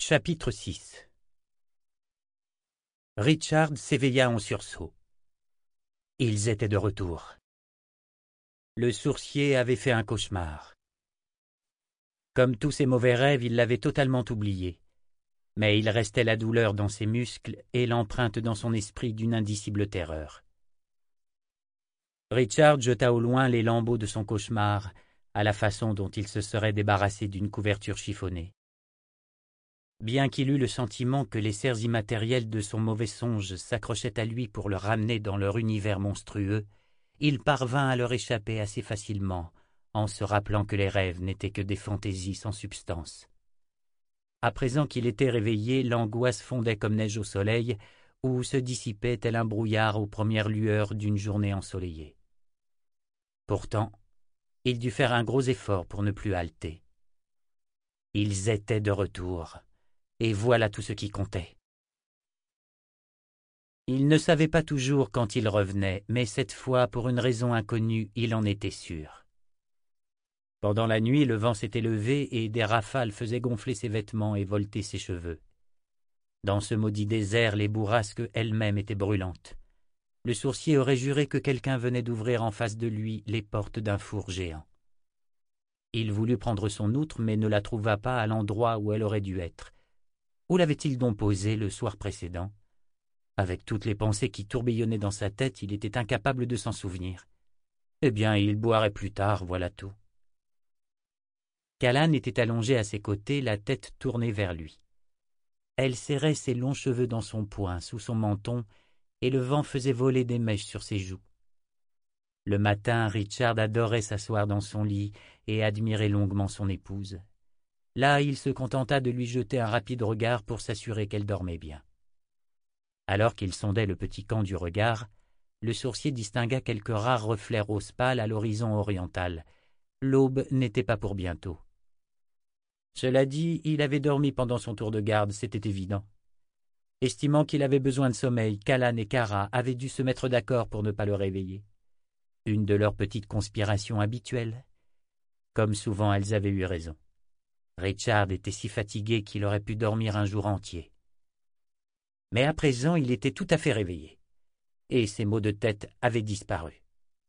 Chapitre 6. Richard s'éveilla en sursaut. Ils étaient de retour. Le sourcier avait fait un cauchemar. Comme tous ses mauvais rêves, il l'avait totalement oublié. Mais il restait la douleur dans ses muscles et l'empreinte dans son esprit d'une indicible terreur. Richard jeta au loin les lambeaux de son cauchemar, à la façon dont il se serait débarrassé d'une couverture chiffonnée. Bien qu'il eût le sentiment que les serres immatérielles de son mauvais songe s'accrochaient à lui pour le ramener dans leur univers monstrueux, il parvint à leur échapper assez facilement, en se rappelant que les rêves n'étaient que des fantaisies sans substance. À présent qu'il était réveillé, l'angoisse fondait comme neige au soleil, ou se dissipait tel un brouillard aux premières lueurs d'une journée ensoleillée. Pourtant, il dut faire un gros effort pour ne plus halter. Ils étaient de retour. Et voilà tout ce qui comptait. Il ne savait pas toujours quand il revenait, mais cette fois, pour une raison inconnue, il en était sûr. Pendant la nuit, le vent s'était levé et des rafales faisaient gonfler ses vêtements et volter ses cheveux. Dans ce maudit désert, les bourrasques elles-mêmes étaient brûlantes. Le sourcier aurait juré que quelqu'un venait d'ouvrir en face de lui les portes d'un four géant. Il voulut prendre son outre, mais ne la trouva pas à l'endroit où elle aurait dû être. Où l'avait-il donc posé le soir précédent? Avec toutes les pensées qui tourbillonnaient dans sa tête, il était incapable de s'en souvenir. Eh bien, il boirait plus tard, voilà tout. Callan était allongée à ses côtés, la tête tournée vers lui. Elle serrait ses longs cheveux dans son poing, sous son menton, et le vent faisait voler des mèches sur ses joues. Le matin, Richard adorait s'asseoir dans son lit et admirer longuement son épouse. Là, il se contenta de lui jeter un rapide regard pour s'assurer qu'elle dormait bien. Alors qu'il sondait le petit camp du regard, le sourcier distingua quelques rares reflets rose pâle à l'horizon oriental. L'aube n'était pas pour bientôt. Cela dit, il avait dormi pendant son tour de garde, c'était évident. Estimant qu'il avait besoin de sommeil, Callan et Kara avaient dû se mettre d'accord pour ne pas le réveiller. Une de leurs petites conspirations habituelles. Comme souvent, elles avaient eu raison. Richard était si fatigué qu'il aurait pu dormir un jour entier. Mais à présent, il était tout à fait réveillé, et ses maux de tête avaient disparu.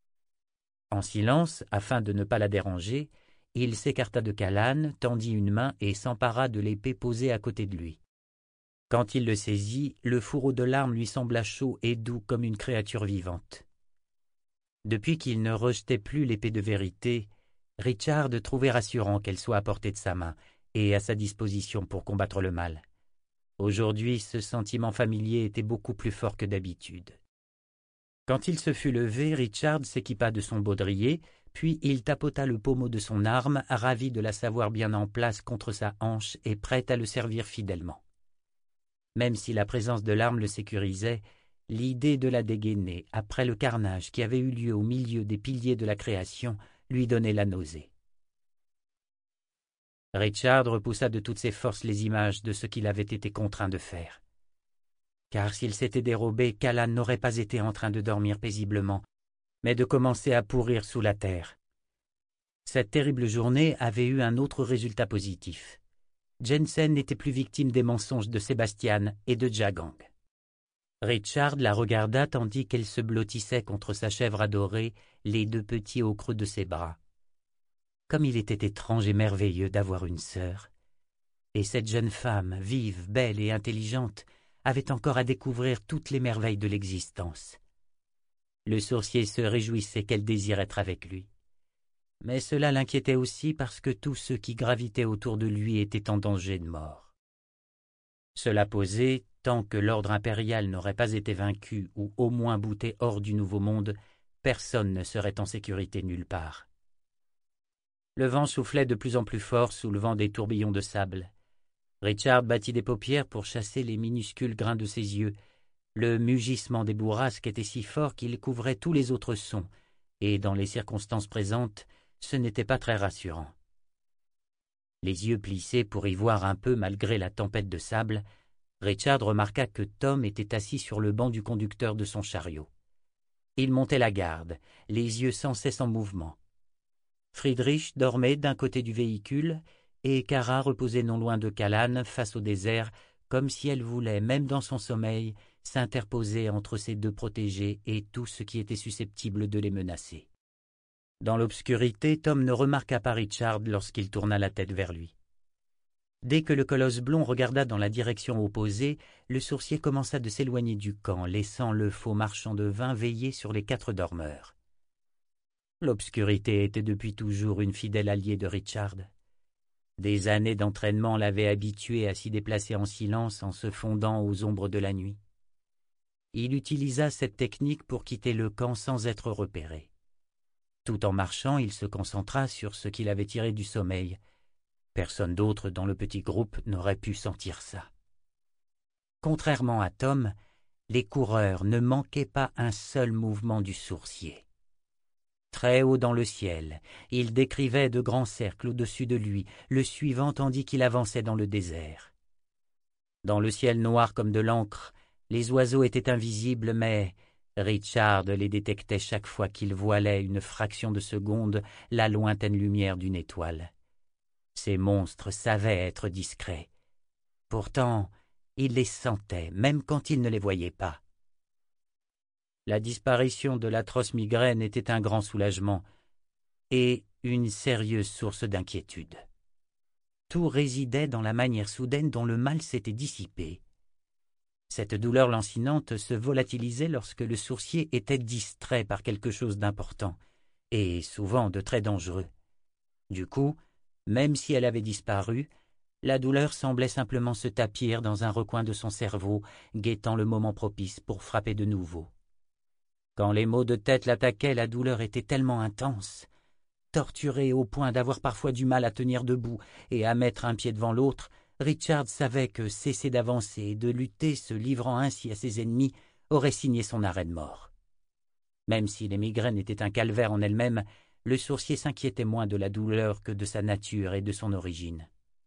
En silence, afin de ne pas la déranger, il s'écarta de Callan, tendit une main et s'empara de l'épée posée à côté de lui. Quand il le saisit, le fourreau de l'arme lui sembla chaud et doux comme une créature vivante. Depuis qu'il ne rejetait plus l'épée de vérité, Richard trouvait rassurant qu'elle soit à portée de sa main et à sa disposition pour combattre le mal. Aujourd'hui, ce sentiment familier était beaucoup plus fort que d'habitude. Quand il se fut levé, Richard s'équipa de son baudrier, puis il tapota le pommeau de son arme, ravi de la savoir bien en place contre sa hanche et prête à le servir fidèlement. Même si la présence de l'arme le sécurisait, l'idée de la dégainer, après le carnage qui avait eu lieu au milieu des piliers de la création, lui donnait la nausée. Richard repoussa de toutes ses forces les images de ce qu'il avait été contraint de faire. Car s'il s'était dérobé, Callan n'aurait pas été en train de dormir paisiblement, mais de commencer à pourrir sous la terre. Cette terrible journée avait eu un autre résultat positif. Jensen n'était plus victime des mensonges de Sébastian et de Jagang. Richard la regarda tandis qu'elle se blottissait contre sa chèvre adorée, les deux petits au creux de ses bras. Comme il était étrange et merveilleux d'avoir une sœur. Et cette jeune femme, vive, belle et intelligente, avait encore à découvrir toutes les merveilles de l'existence. Le sourcier se réjouissait qu'elle désire être avec lui. Mais cela l'inquiétait aussi parce que tous ceux qui gravitaient autour de lui étaient en danger de mort. Cela posé, tant que l'ordre impérial n'aurait pas été vaincu ou au moins bouté hors du Nouveau Monde, personne ne serait en sécurité nulle part. Le vent soufflait de plus en plus fort, soulevant des tourbillons de sable. Richard battit des paupières pour chasser les minuscules grains de ses yeux. Le mugissement des bourrasques était si fort qu'il couvrait tous les autres sons, et dans les circonstances présentes, ce n'était pas très rassurant. Les yeux plissés pour y voir un peu malgré la tempête de sable, Richard remarqua que Tom était assis sur le banc du conducteur de son chariot. Il montait la garde, les yeux sans cesse en mouvement. Friedrich dormait d'un côté du véhicule et Kara reposait non loin de Callan, face au désert, comme si elle voulait, même dans son sommeil, s'interposer entre ses deux protégés et tout ce qui était susceptible de les menacer. Dans l'obscurité, Tom ne remarqua pas Richard lorsqu'il tourna la tête vers lui. Dès que le colosse blond regarda dans la direction opposée, le sourcier commença de s'éloigner du camp, laissant le faux marchand de vin veiller sur les 4 dormeurs. L'obscurité était depuis toujours une fidèle alliée de Richard. Des années d'entraînement l'avaient habitué à s'y déplacer en silence en se fondant aux ombres de la nuit. Il utilisa cette technique pour quitter le camp sans être repéré. Tout en marchant, il se concentra sur ce qu'il avait tiré du sommeil. Personne d'autre dans le petit groupe n'aurait pu sentir ça. Contrairement à Tom, les coureurs ne manquaient pas un seul mouvement du sourcier. Très haut dans le ciel, il décrivait de grands cercles au-dessus de lui, le suivant tandis qu'il avançait dans le désert. Dans le ciel noir comme de l'encre, les oiseaux étaient invisibles, mais Richard les détectait chaque fois qu'il voilait une fraction de seconde la lointaine lumière d'une étoile. Ces monstres savaient être discrets. Pourtant, il les sentait, même quand il ne les voyait pas. La disparition de l'atroce migraine était un grand soulagement et une sérieuse source d'inquiétude. Tout résidait dans la manière soudaine dont le mal s'était dissipé. Cette douleur lancinante se volatilisait lorsque le sourcier était distrait par quelque chose d'important, et souvent de très dangereux. Du coup, même si elle avait disparu, la douleur semblait simplement se tapir dans un recoin de son cerveau, guettant le moment propice pour frapper de nouveau. Quand les maux de tête l'attaquaient, la douleur était tellement intense, torturé au point d'avoir parfois du mal à tenir debout et à mettre un pied devant l'autre, Richard savait que cesser d'avancer et de lutter, se livrant ainsi à ses ennemis, aurait signé son arrêt de mort. Même si les migraines étaient un calvaire en elles-mêmes, le sourcier s'inquiétait moins de la douleur que de sa nature et de son origine.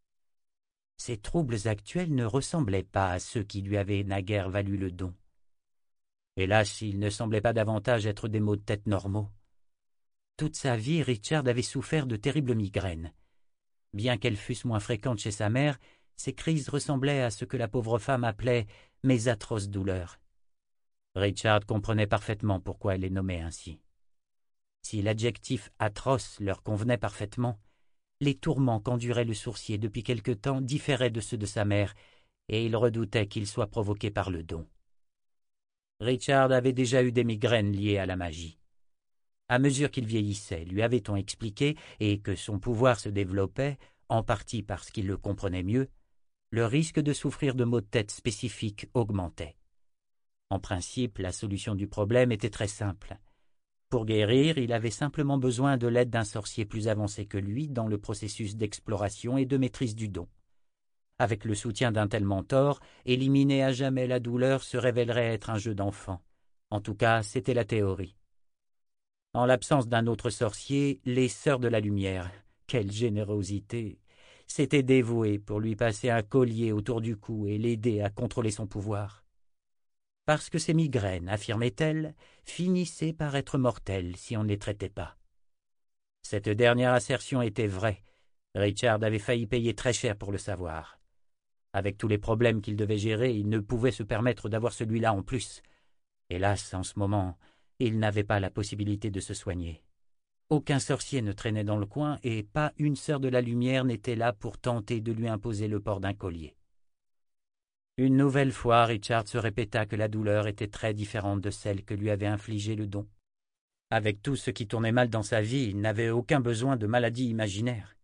Ses troubles actuels ne ressemblaient pas à ceux qui lui avaient naguère valu le don. Hélas, ils ne semblaient pas davantage être des maux de tête normaux. Toute sa vie, Richard avait souffert de terribles migraines. Bien qu'elles fussent moins fréquentes chez sa mère, ces crises ressemblaient à ce que la pauvre femme appelait « mes atroces douleurs ». Richard comprenait parfaitement pourquoi elle les nommait ainsi. Si l'adjectif « atroce » leur convenait parfaitement, les tourments qu'endurait le sourcier depuis quelque temps différaient de ceux de sa mère, et il redoutait qu'ils soient provoqués par le don. Richard avait déjà eu des migraines liées à la magie. À mesure qu'il vieillissait, lui avait-on expliqué, et que son pouvoir se développait, en partie parce qu'il le comprenait mieux, le risque de souffrir de maux de tête spécifiques augmentait. En principe, la solution du problème était très simple. Pour guérir, il avait simplement besoin de l'aide d'un sorcier plus avancé que lui dans le processus d'exploration et de maîtrise du don. Avec le soutien d'un tel mentor, éliminer à jamais la douleur se révélerait être un jeu d'enfant. En tout cas, c'était la théorie. En l'absence d'un autre sorcier, les Sœurs de la Lumière, quelle générosité, s'étaient dévouées pour lui passer un collier autour du cou et l'aider à contrôler son pouvoir. Parce que ces migraines, affirmait-elle, finissaient par être mortelles si on ne les traitait pas. Cette dernière assertion était vraie. Richard avait failli payer très cher pour le savoir. Avec tous les problèmes qu'il devait gérer, il ne pouvait se permettre d'avoir celui-là en plus. Hélas, en ce moment, il n'avait pas la possibilité de se soigner. Aucun sorcier ne traînait dans le coin et pas une sœur de la lumière n'était là pour tenter de lui imposer le port d'un collier. Une nouvelle fois, Richard se répéta que la douleur était très différente de celle que lui avait infligée le don. Avec tout ce qui tournait mal dans sa vie, il n'avait aucun besoin de maladie imaginaire.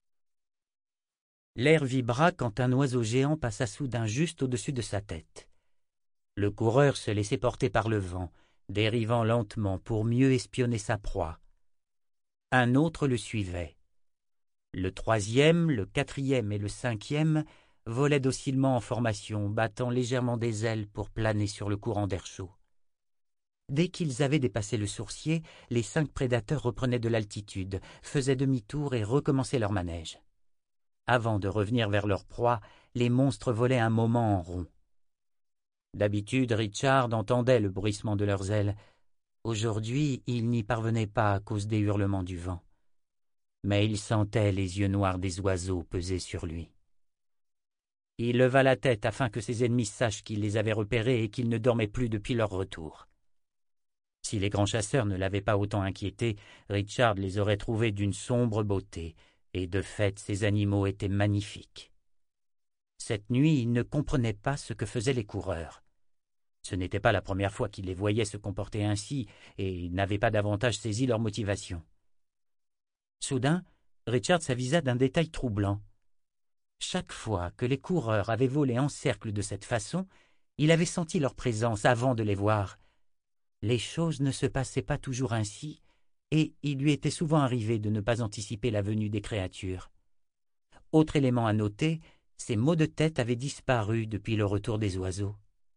L'air vibra quand un oiseau géant passa soudain juste au-dessus de sa tête. Le coureur se laissait porter par le vent, dérivant lentement pour mieux espionner sa proie. Un autre le suivait. Le 3e, le 4e et le 5e volaient docilement en formation, battant légèrement des ailes pour planer sur le courant d'air chaud. Dès qu'ils avaient dépassé le sourcier, les 5 prédateurs reprenaient de l'altitude, faisaient demi-tour et recommençaient leur manège. Avant de revenir vers leur proie, les monstres volaient un moment en rond. D'habitude, Richard entendait le bruissement de leurs ailes. Aujourd'hui, il n'y parvenait pas à cause des hurlements du vent. mais il sentait les yeux noirs des oiseaux peser sur lui. Il leva la tête afin que ses ennemis sachent qu'il les avait repérés et qu'il ne dormait plus depuis leur retour. Si les grands chasseurs ne l'avaient pas autant inquiété, Richard les aurait trouvés d'une sombre beauté, et de fait ces animaux étaient magnifiques. Cette nuit, il ne comprenait pas ce que faisaient les coureurs. Ce n'était pas la première fois qu'il les voyait se comporter ainsi, et il n'avait pas davantage saisi leur motivation. Soudain, Richard s'avisa d'un détail troublant. Chaque fois que les coureurs avaient volé en cercle de cette façon, il avait senti leur présence avant de les voir. Les choses ne se passaient pas toujours ainsi, et il lui était souvent arrivé de ne pas anticiper la venue des créatures. Autre élément à noter, ses maux de tête avaient disparu depuis le retour des oiseaux.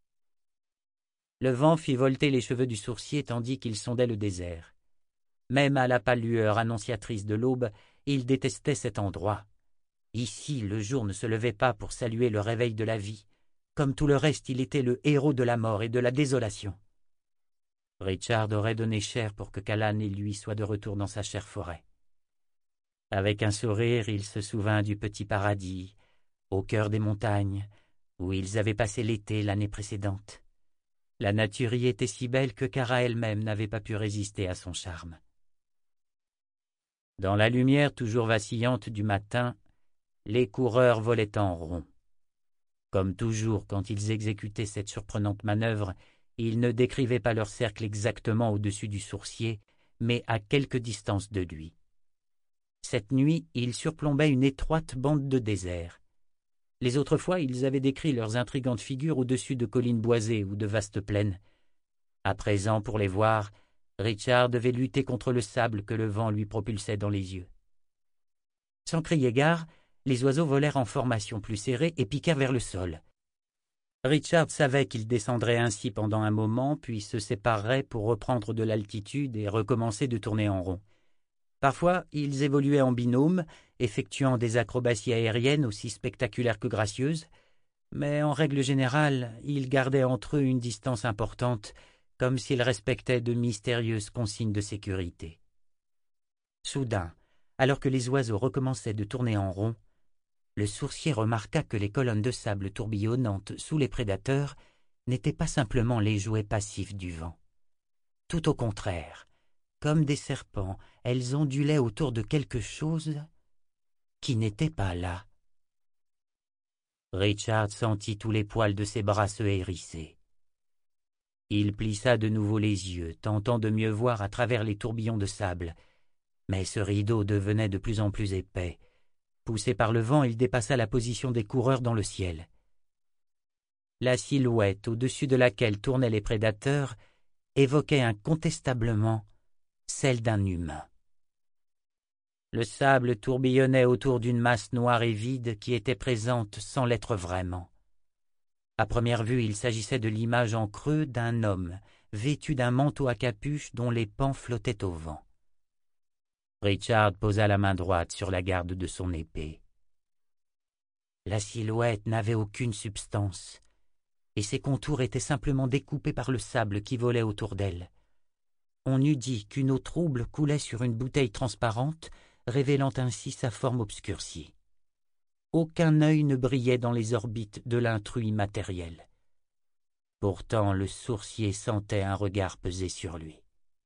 Le vent fit volter les cheveux du sourcier tandis qu'il sondait le désert. Même à la pâle lueur annonciatrice de l'aube, il détestait cet endroit. Ici, le jour ne se levait pas pour saluer le réveil de la vie. Comme tout le reste, il était le héros de la mort et de la désolation. Richard aurait donné cher pour que Callan et lui soient de retour dans sa chère forêt. Avec un sourire, il se souvint du petit paradis, au cœur des montagnes, où ils avaient passé l'été l'année précédente. La nature y était si belle que Kara elle-même n'avait pas pu résister à son charme. Dans la lumière toujours vacillante du matin, les coureurs volaient en rond. Comme toujours quand ils exécutaient cette surprenante manœuvre, ils ne décrivaient pas leur cercle exactement au-dessus du sourcier, mais à quelque distance de lui. Cette nuit, ils surplombaient une étroite bande de désert. Les autres fois, ils avaient décrit leurs intrigantes figures au-dessus de collines boisées ou de vastes plaines. À présent, pour les voir, Richard devait lutter contre le sable que le vent lui propulsait dans les yeux. Sans crier gare, les oiseaux volèrent en formation plus serrée et piquèrent vers le sol. Richard savait qu'ils descendraient ainsi pendant un moment, puis se sépareraient pour reprendre de l'altitude et recommencer de tourner en rond. Parfois, ils évoluaient en binôme, effectuant des acrobaties aériennes aussi spectaculaires que gracieuses, mais en règle générale, ils gardaient entre eux une distance importante, comme s'ils respectaient de mystérieuses consignes de sécurité. Soudain, alors que les oiseaux recommençaient de tourner en rond, le sourcier remarqua que les colonnes de sable tourbillonnantes sous les prédateurs n'étaient pas simplement les jouets passifs du vent. Tout au contraire, comme des serpents, elles ondulaient autour de quelque chose qui n'était pas là. Richard sentit tous les poils de ses bras se hérisser. Il plissa de nouveau les yeux, tentant de mieux voir à travers les tourbillons de sable, mais ce rideau devenait de plus en plus épais. Poussé par le vent, il dépassa la position des coureurs dans le ciel. La silhouette au-dessus de laquelle tournaient les prédateurs évoquait incontestablement celle d'un humain. Le sable tourbillonnait autour d'une masse noire et vide qui était présente sans l'être vraiment. À première vue, il s'agissait de l'image en creux d'un homme, vêtu d'un manteau à capuche dont les pans flottaient au vent. Richard posa la main droite sur la garde de son épée. La silhouette n'avait aucune substance, et ses contours étaient simplement découpés par le sable qui volait autour d'elle. On eût dit qu'une eau trouble coulait sur une bouteille transparente, révélant ainsi sa forme obscurcie. Aucun œil ne brillait dans les orbites de l'intrus immatériel. Pourtant, le sourcier sentait un regard peser sur lui.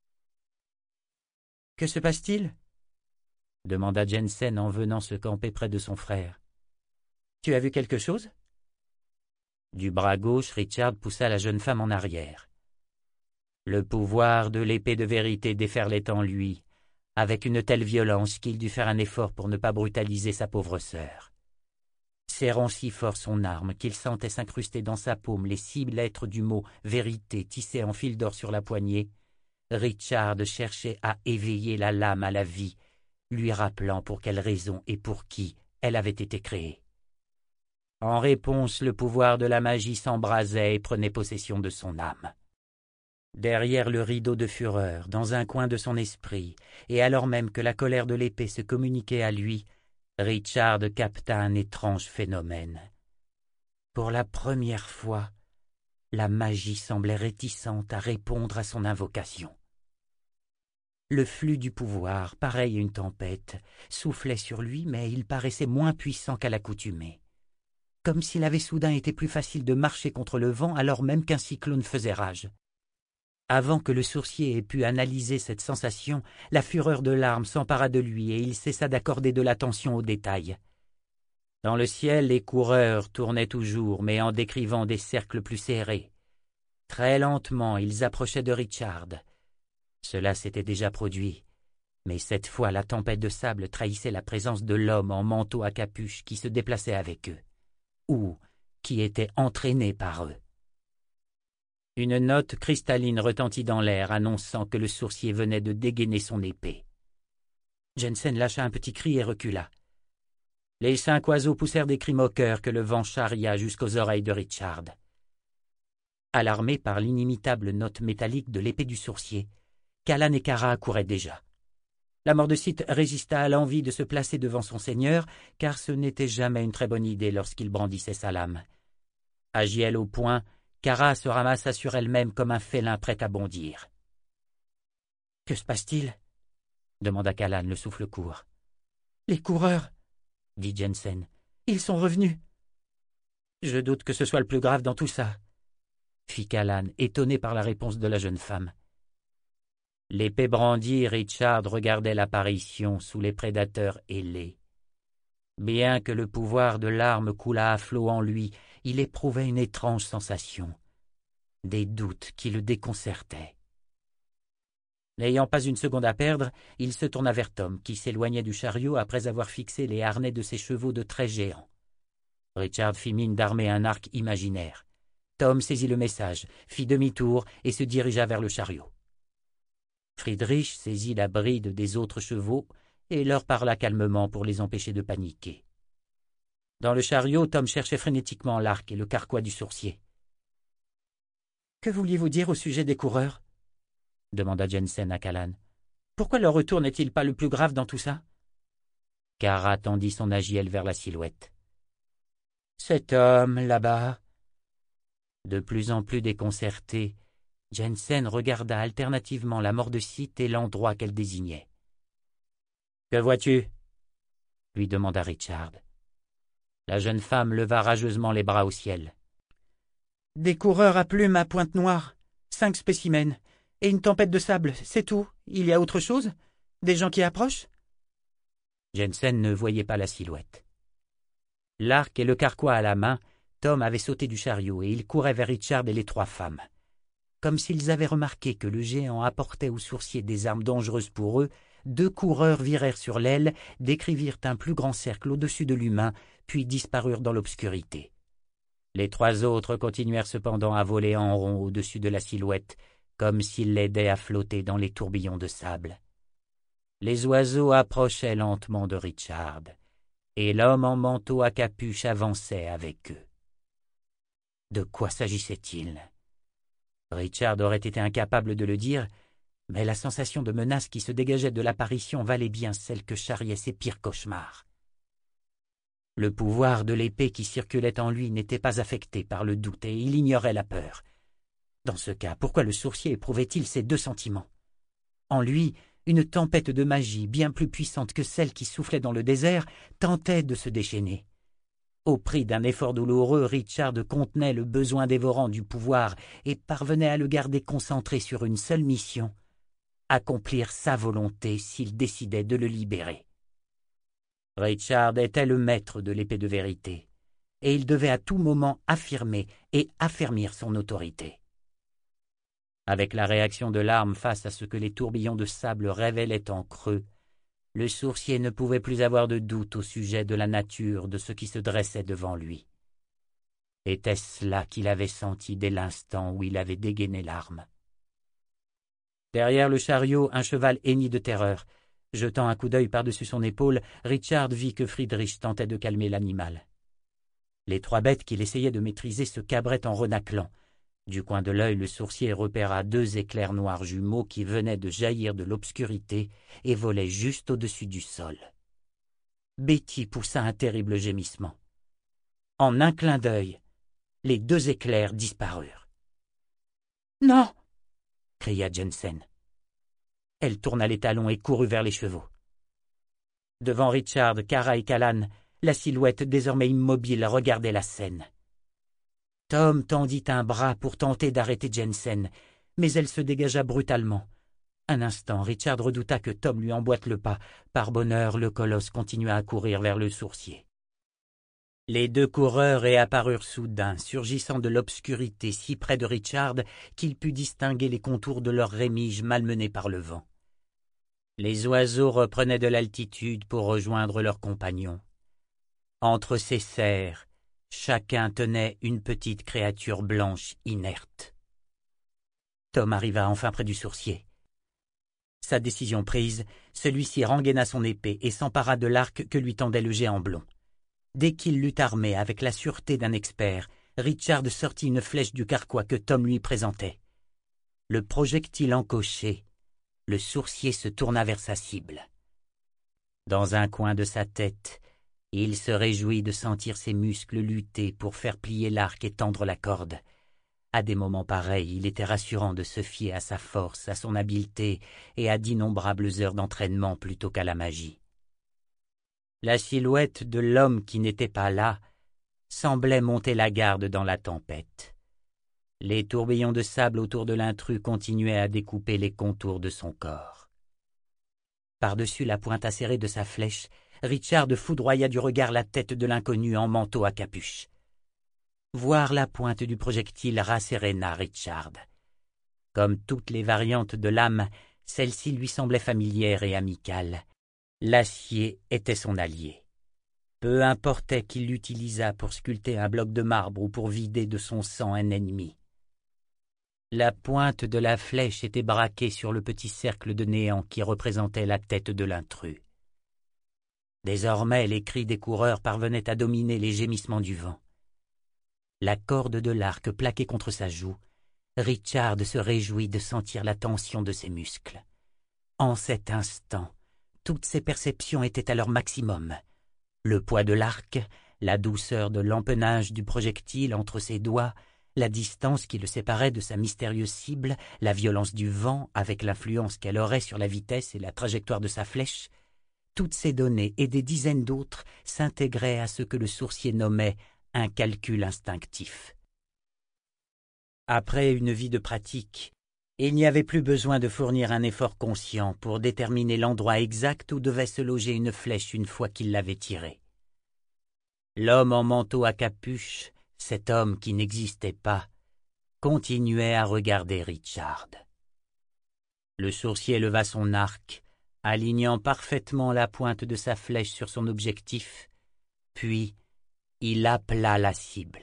« Que se passe-t-il » demanda Jensen en venant se camper près de son frère. « Tu as vu quelque chose » Du bras gauche, Richard poussa la jeune femme en arrière. Le pouvoir de l'épée de vérité déferlait en lui, avec une telle violence qu'il dut faire un effort pour ne pas brutaliser sa pauvre sœur. Serrant si fort son arme qu'il sentait s'incruster dans sa paume les 6 lettres du mot « vérité » tissées en fil d'or sur la poignée, Richard cherchait à éveiller la lame à la vie, lui rappelant pour quelle raison et pour qui elle avait été créée. En réponse, le pouvoir de la magie s'embrasait et prenait possession de son âme. Derrière le rideau de fureur, dans un coin de son esprit, et alors même que la colère de l'épée se communiquait à lui, Richard capta un étrange phénomène. Pour la première fois, la magie semblait réticente à répondre à son invocation. Le flux du pouvoir, pareil à une tempête, soufflait sur lui, mais il paraissait moins puissant qu'à l'accoutumée. Comme s'il avait soudain été plus facile de marcher contre le vent alors même qu'un cyclone faisait rage. Avant que le sourcier ait pu analyser cette sensation, la fureur de l'arme s'empara de lui et il cessa d'accorder de l'attention aux détails. Dans le ciel, les coureurs tournaient toujours, mais en décrivant des cercles plus serrés. Très lentement, ils approchaient de Richard. Cela s'était déjà produit, mais cette fois la tempête de sable trahissait la présence de l'homme en manteau à capuche qui se déplaçait avec eux, ou qui était entraîné par eux. Une note cristalline retentit dans l'air, annonçant que le sourcier venait de dégainer son épée. Jensen lâcha un petit cri et recula. Les 5 oiseaux poussèrent des cris moqueurs que le vent charria jusqu'aux oreilles de Richard. Alarmés par l'inimitable note métallique de l'épée du sourcier, Callan et Kara accouraient déjà. La Mordecite résista à l'envie de se placer devant son seigneur, car ce n'était jamais une très bonne idée lorsqu'il brandissait sa lame. Agiel au poing, Kara se ramassa sur elle-même comme un félin prêt à bondir. « Que se passe-t-il » demanda Callan, le souffle court. « Les coureurs » dit Jensen. « Ils sont revenus. »« Je doute que ce soit le plus grave dans tout ça, » fit Callan, étonné par la réponse de la jeune femme. L'épée brandie, Richard regardait l'apparition sous les prédateurs ailés. Bien que le pouvoir de l'arme coulât à flot en lui, il éprouvait une étrange sensation, des doutes qui le déconcertaient. N'ayant pas une seconde à perdre, il se tourna vers Tom, qui s'éloignait du chariot après avoir fixé les harnais de ses chevaux de traits géants. Richard fit mine d'armer un arc imaginaire. Tom saisit le message, fit demi-tour et se dirigea vers le chariot. Friedrich saisit la bride des autres chevaux et leur parla calmement pour les empêcher de paniquer. Dans le chariot, Tom cherchait frénétiquement l'arc et le carquois du sourcier. « Que vouliez-vous dire au sujet des coureurs » demanda Jensen à Callan. « Pourquoi leur retour n'est-il pas le plus grave dans tout ça » Kara tendit son agiel vers la silhouette. « Cet homme, là-bas » De plus en plus déconcerté, Jensen regarda alternativement la Mordecite et l'endroit qu'elle désignait. « Que vois-tu » lui demanda Richard. La jeune femme leva rageusement les bras au ciel. « Des coureurs à plumes à pointe noire, 5 spécimens, et une tempête de sable, c'est tout. Il y a autre chose? Des gens qui approchent ?» Jensen ne voyait pas la silhouette. L'arc et le carquois à la main, Tom avait sauté du chariot et il courait vers Richard et les 3 femmes. Comme s'ils avaient remarqué que le géant apportait au sourcier des armes dangereuses pour eux, 2 coureurs virèrent sur l'aile, décrivirent un plus grand cercle au-dessus de l'humain, puis disparurent dans l'obscurité. Les 3 autres continuèrent cependant à voler en rond au-dessus de la silhouette, comme s'ils l'aidaient à flotter dans les tourbillons de sable. Les oiseaux approchaient lentement de Richard, et l'homme en manteau à capuche avançait avec eux. De quoi s'agissait-il ? Richard aurait été incapable de le dire, mais la sensation de menace qui se dégageait de l'apparition valait bien celle que charriaient ses pires cauchemars. Le pouvoir de l'épée qui circulait en lui n'était pas affecté par le doute et il ignorait la peur. Dans ce cas, pourquoi le sourcier éprouvait-il ces 2 sentiments ? En lui, une tempête de magie bien plus puissante que celle qui soufflait dans le désert tentait de se déchaîner. Au prix d'un effort douloureux, Richard contenait le besoin dévorant du pouvoir et parvenait à le garder concentré sur une seule mission, accomplir sa volonté s'il décidait de le libérer. Richard était le maître de l'épée de vérité, et il devait à tout moment affirmer et affermir son autorité. Avec la réaction de l'arme face à ce que les tourbillons de sable révélaient en creux, le sourcier ne pouvait plus avoir de doute au sujet de la nature de ce qui se dressait devant lui. Était-ce là qu'il avait senti dès l'instant où il avait dégainé l'arme? Derrière le chariot, un cheval hennit de terreur. Jetant un coup d'œil par-dessus son épaule, Richard vit que Friedrich tentait de calmer l'animal. Les 3 bêtes qu'il essayait de maîtriser se cabraient en renâclant. Du coin de l'œil, le sourcier repéra 2 éclairs noirs jumeaux qui venaient de jaillir de l'obscurité et volaient juste au-dessus du sol. Betty poussa un terrible gémissement. En un clin d'œil, les 2 éclairs disparurent. « Non !» cria Jensen. Elle tourna les talons et courut vers les chevaux. Devant Richard, Kara et Callan, la silhouette désormais immobile regardait la scène. Tom tendit un bras pour tenter d'arrêter Jensen, mais elle se dégagea brutalement. Un instant, Richard redouta que Tom lui emboîte le pas. Par bonheur, le colosse continua à courir vers le sourcier. Les deux coureurs réapparurent soudain, surgissant de l'obscurité si près de Richard qu'il put distinguer les contours de leurs rémiges malmenées par le vent. Les oiseaux reprenaient de l'altitude pour rejoindre leurs compagnons. Entre ces cerfs, chacun tenait une petite créature blanche inerte. Tom arriva enfin près du sourcier. Sa décision prise, celui-ci rengaina son épée et s'empara de l'arc que lui tendait le géant blond. Dès qu'il l'eut armé avec la sûreté d'un expert, Richard sortit une flèche du carquois que Tom lui présentait. Le projectile encoché, le sourcier se tourna vers sa cible. Dans un coin de sa tête, il se réjouit de sentir ses muscles lutter pour faire plier l'arc et tendre la corde. À des moments pareils, il était rassurant de se fier à sa force, à son habileté et à d'innombrables heures d'entraînement plutôt qu'à la magie. La silhouette de l'homme qui n'était pas là semblait monter la garde dans la tempête. Les tourbillons de sable autour de l'intrus continuaient à découper les contours de son corps. Par-dessus la pointe acérée de sa flèche, Richard foudroya du regard la tête de l'inconnu en manteau à capuche. Voir la pointe du projectile rasséréna Richard. Comme toutes les variantes de l'âme, celle-ci lui semblait familière et amicale. L'acier était son allié. Peu importait qu'il l'utilisât pour sculpter un bloc de marbre ou pour vider de son sang un ennemi. La pointe de la flèche était braquée sur le petit cercle de néant qui représentait la tête de l'intrus. Désormais, les cris des coureurs parvenaient à dominer les gémissements du vent. La corde de l'arc plaquée contre sa joue, Richard se réjouit de sentir la tension de ses muscles. En cet instant, toutes ses perceptions étaient à leur maximum. Le poids de l'arc, la douceur de l'empennage du projectile entre ses doigts, la distance qui le séparait de sa mystérieuse cible, la violence du vent avec l'influence qu'elle aurait sur la vitesse et la trajectoire de sa flèche, toutes ces données et des dizaines d'autres s'intégraient à ce que le sourcier nommait un calcul instinctif. Après une vie de pratique, il n'y avait plus besoin de fournir un effort conscient pour déterminer l'endroit exact où devait se loger une flèche une fois qu'il l'avait tirée. L'homme en manteau à capuche, cet homme qui n'existait pas, continuait à regarder Richard. Le sourcier leva son arc, alignant parfaitement la pointe de sa flèche sur son objectif, puis il appela la cible.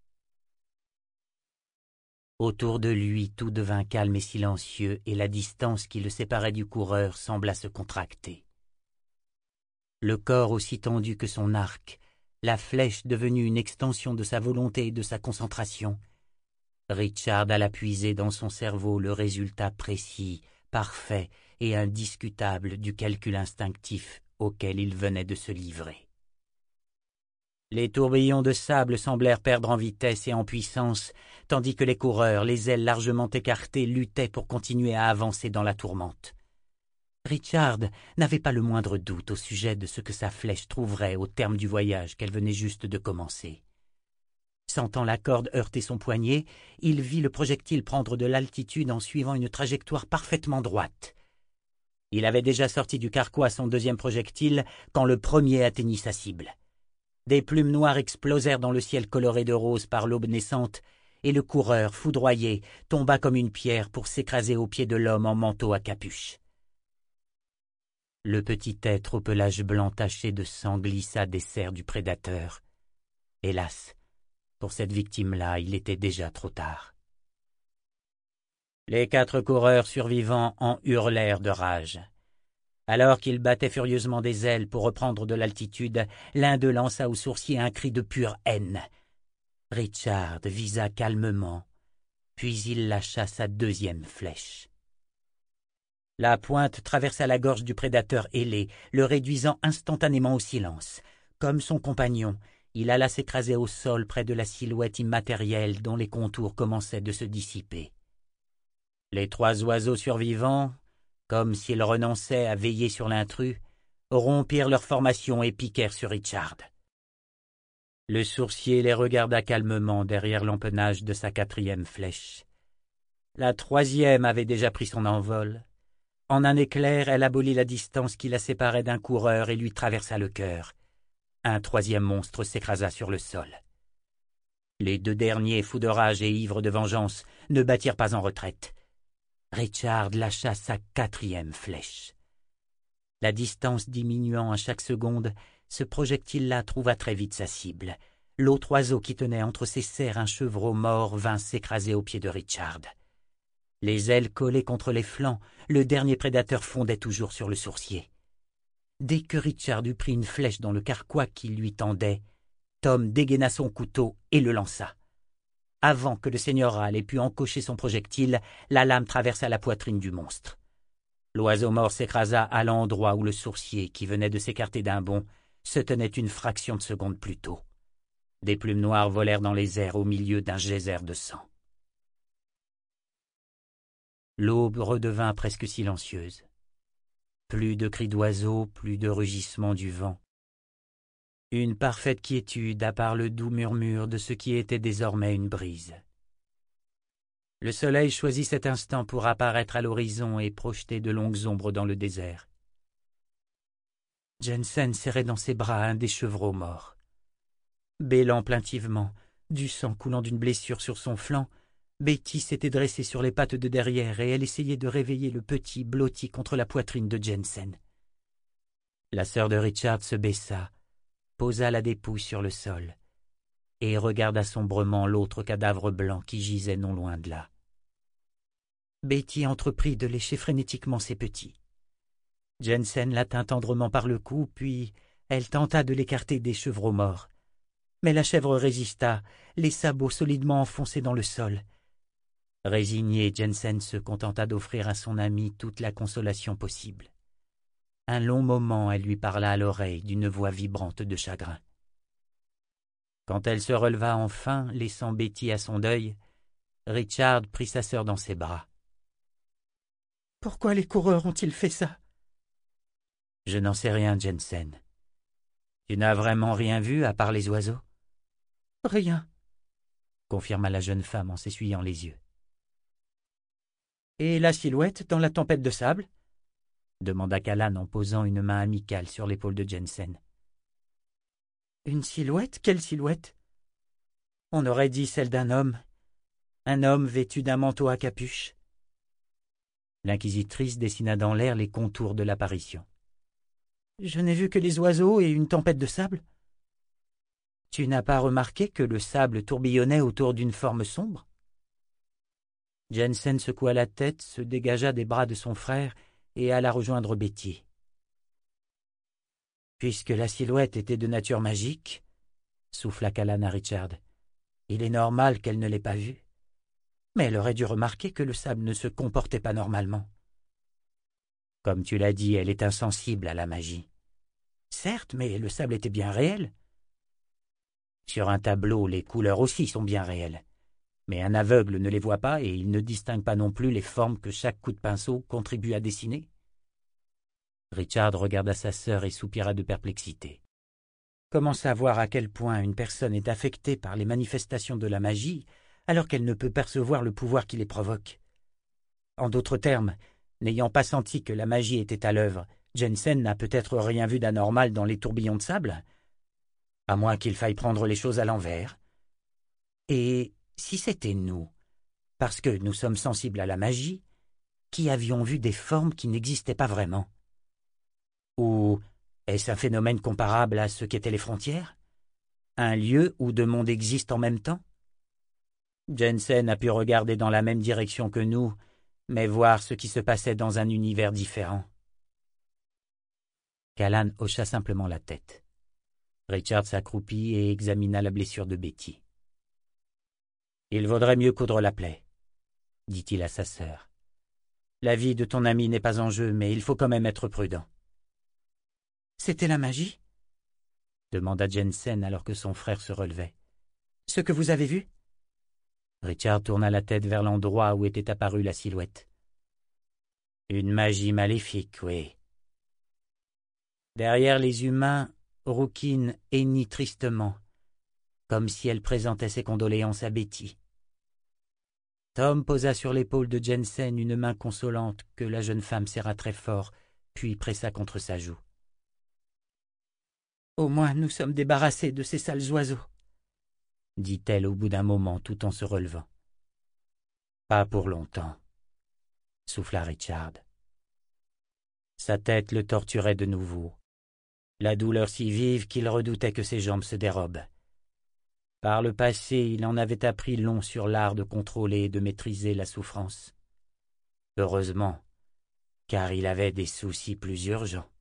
Autour de lui, tout devint calme et silencieux, et la distance qui le séparait du coureur sembla se contracter. Le corps aussi tendu que son arc, la flèche devenue une extension de sa volonté et de sa concentration, Richard alla puiser dans son cerveau le résultat précis, parfait et indiscutable du calcul instinctif auquel il venait de se livrer. Les tourbillons de sable semblèrent perdre en vitesse et en puissance, tandis que les coureurs, les ailes largement écartées, luttaient pour continuer à avancer dans la tourmente. Richard n'avait pas le moindre doute au sujet de ce que sa flèche trouverait au terme du voyage qu'elle venait juste de commencer. Sentant la corde heurter son poignet, il vit le projectile prendre de l'altitude en suivant une trajectoire parfaitement droite. Il avait déjà sorti du carquois son deuxième projectile quand le premier atteignit sa cible. Des plumes noires explosèrent dans le ciel coloré de rose par l'aube naissante, et le coureur, foudroyé, tomba comme une pierre pour s'écraser aux pieds de l'homme en manteau à capuche. Le petit être au pelage blanc taché de sang glissa des serres du prédateur. Hélas, pour cette victime-là, il était déjà trop tard. Les 4 coureurs survivants en hurlèrent de rage. Alors qu'ils battaient furieusement des ailes pour reprendre de l'altitude, l'un d'eux lança au sourcier un cri de pure haine. Richard visa calmement, puis il lâcha sa deuxième flèche. La pointe traversa la gorge du prédateur ailé, le réduisant instantanément au silence. Comme son compagnon, il alla s'écraser au sol près de la silhouette immatérielle dont les contours commençaient de se dissiper. Les 3 oiseaux survivants, comme s'ils renonçaient à veiller sur l'intrus, rompirent leur formation et piquèrent sur Richard. Le sourcier les regarda calmement derrière l'empennage de sa 4e flèche. La 3e avait déjà pris son envol. En un éclair, elle abolit la distance qui la séparait d'un coureur et lui traversa le cœur. Un 3e monstre s'écrasa sur le sol. Les 2 derniers, fous de rage et ivres de vengeance, ne battirent pas en retraite. Richard lâcha sa 4e flèche. La distance diminuant à chaque seconde, ce projectile-là trouva très vite sa cible. L'autre oiseau qui tenait entre ses serres un chevreau mort vint s'écraser aux pieds de Richard. Les ailes collées contre les flancs, le dernier prédateur fondait toujours sur le sourcier. Dès que Richard eut pris une flèche dans le carquois qui lui tendait, Tom dégaina son couteau et le lança. Avant que le seigneurial ait pu encocher son projectile, la lame traversa la poitrine du monstre. L'oiseau mort s'écrasa à l'endroit où le sourcier, qui venait de s'écarter d'un bond, se tenait une fraction de seconde plus tôt. Des plumes noires volèrent dans les airs au milieu d'un geyser de sang. L'aube redevint presque silencieuse. Plus de cris d'oiseaux, plus de rugissements du vent. Une parfaite quiétude à part le doux murmure de ce qui était désormais une brise. Le soleil choisit cet instant pour apparaître à l'horizon et projeter de longues ombres dans le désert. Jensen serrait dans ses bras un des chevreaux morts. Bêlant plaintivement, du sang coulant d'une blessure sur son flanc, Betty s'était dressée sur les pattes de derrière et elle essayait de réveiller le petit blotti contre la poitrine de Jensen. La sœur de Richard se baissa, posa la dépouille sur le sol et regarda sombrement l'autre cadavre blanc qui gisait non loin de là. Betty entreprit de lécher frénétiquement ses petits. Jensen la tint tendrement par le cou, puis elle tenta de l'écarter des chevreaux morts. Mais la chèvre résista, les sabots solidement enfoncés dans le sol. Résigné, Jensen se contenta d'offrir à son amie toute la consolation possible. Un long moment, elle lui parla à l'oreille d'une voix vibrante de chagrin. Quand elle se releva enfin, laissant Betty à son deuil, Richard prit sa sœur dans ses bras. « Pourquoi les coureurs ont-ils fait ça ?»« Je n'en sais rien, Jensen. Tu n'as vraiment rien vu à part les oiseaux ?»« Rien, » confirma la jeune femme en s'essuyant les yeux. « Et la silhouette dans la tempête de sable ?» demanda Callan en posant une main amicale sur l'épaule de Jensen. « Une silhouette? Quelle silhouette ?»« On aurait dit celle d'un homme vêtu d'un manteau à capuche. » L'inquisitrice dessina dans l'air les contours de l'apparition. « Je n'ai vu que les oiseaux et une tempête de sable. »« Tu n'as pas remarqué que le sable tourbillonnait autour d'une forme sombre ?» Jensen secoua la tête, se dégagea des bras de son frère et alla rejoindre Betty. « Puisque la silhouette était de nature magique, » souffla Callan à Richard, « il est normal qu'elle ne l'ait pas vue. Mais elle aurait dû remarquer que le sable ne se comportait pas normalement. Comme tu l'as dit, elle est insensible à la magie. Certes, mais le sable était bien réel. Sur un tableau, les couleurs aussi sont bien réelles. Mais un aveugle ne les voit pas et il ne distingue pas non plus les formes que chaque coup de pinceau contribue à dessiner. » Richard regarda sa sœur et soupira de perplexité. Comment savoir à quel point une personne est affectée par les manifestations de la magie alors qu'elle ne peut percevoir le pouvoir qui les provoque? En d'autres termes, n'ayant pas senti que la magie était à l'œuvre, Jensen n'a peut-être rien vu d'anormal dans les tourbillons de sable, à moins qu'il faille prendre les choses à l'envers. Et si c'était nous, parce que nous sommes sensibles à la magie, qui avions vu des formes qui n'existaient pas vraiment? Ou est-ce un phénomène comparable à ce qu'étaient les frontières? Un lieu où deux mondes existent en même temps? Jensen a pu regarder dans la même direction que nous, mais voir ce qui se passait dans un univers différent. Callan hocha simplement la tête. Richard s'accroupit et examina la blessure de Betty. « Il vaudrait mieux coudre la plaie, » dit-il à sa sœur. « La vie de ton ami n'est pas en jeu, mais il faut quand même être prudent. »« C'était la magie ?» demanda Jensen alors que son frère se relevait. « Ce que vous avez vu ?» Richard tourna la tête vers l'endroit où était apparue la silhouette. Une magie maléfique, oui. Derrière les humains, Rouquine hennit tristement, comme si elle présentait ses condoléances à Betty. Tom posa sur l'épaule de Jensen une main consolante que la jeune femme serra très fort, puis pressa contre sa joue. « Au moins nous sommes débarrassés de ces sales oiseaux, » dit-elle au bout d'un moment tout en se relevant. « Pas pour longtemps, » souffla Richard. Sa tête le torturait de nouveau, la douleur si vive qu'il redoutait que ses jambes se dérobent. Par le passé, il en avait appris long sur l'art de contrôler et de maîtriser la souffrance. Heureusement, car il avait des soucis plus urgents.